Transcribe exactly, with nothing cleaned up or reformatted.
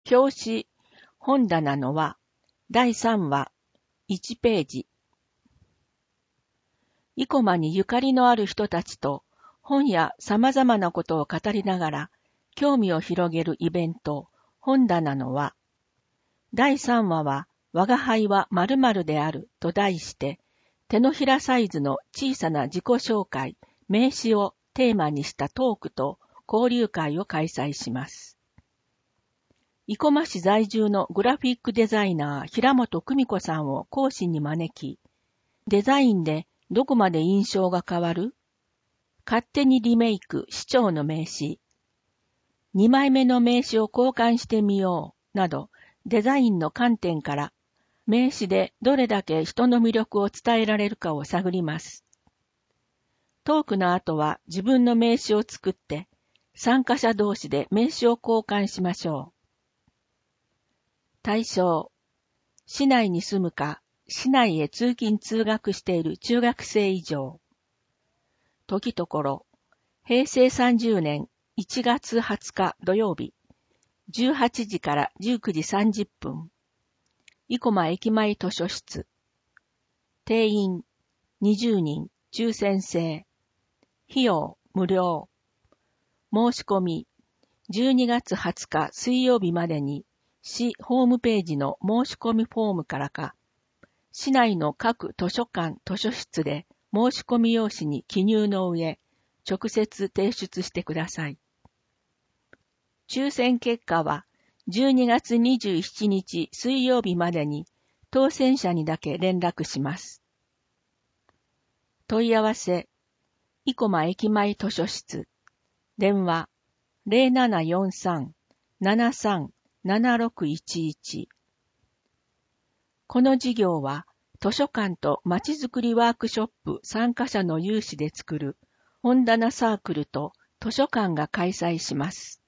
表紙、本棚の輪、だいさんわ、いちページ。生駒にゆかりのある人たちと本や様々なことを語りながら興味を広げるイベント、本棚の輪。だいさんわは、我が輩は〇〇であると題して、手のひらサイズの小さな自己紹介、名詞をテーマにしたトークと交流会を開催します。生駒市在住のグラフィックデザイナー平本久美子さんを講師に招き、デザインでどこまで印象が変わる？勝手にリメイク市長の名詞、にまいめの名詞を交換してみようなどデザインの観点から名詞でどれだけ人の魅力を伝えられるかを探ります。トークの後は自分の名詞を作って参加者同士で名詞を交換しましょう。対象、市内に住むか、市内へ通勤通学している中学生以上。時ところ、へいせいさんじゅうねんいちがつはつか土曜日、じゅうはちじからじゅうくじさんじゅっぷん。生駒駅前図書室。定員にじゅうにん、抽選制。費用無料。申し込みじゅうにがつはつか水曜日までに市ホームページの申し込みフォームからか、市内の各図書館図書室で申し込み用紙に記入の上、直接提出してください。抽選結果はじゅうにがつにじゅうしちにち水曜日までに当選者にだけ連絡します。問い合わせ、生駒駅前図書室、電話 ゼロななよんさん ななさん ななろくいちいち。この事業は図書館とまちづくりワークショップ参加者の有志で作る本棚サークルと図書館が開催します。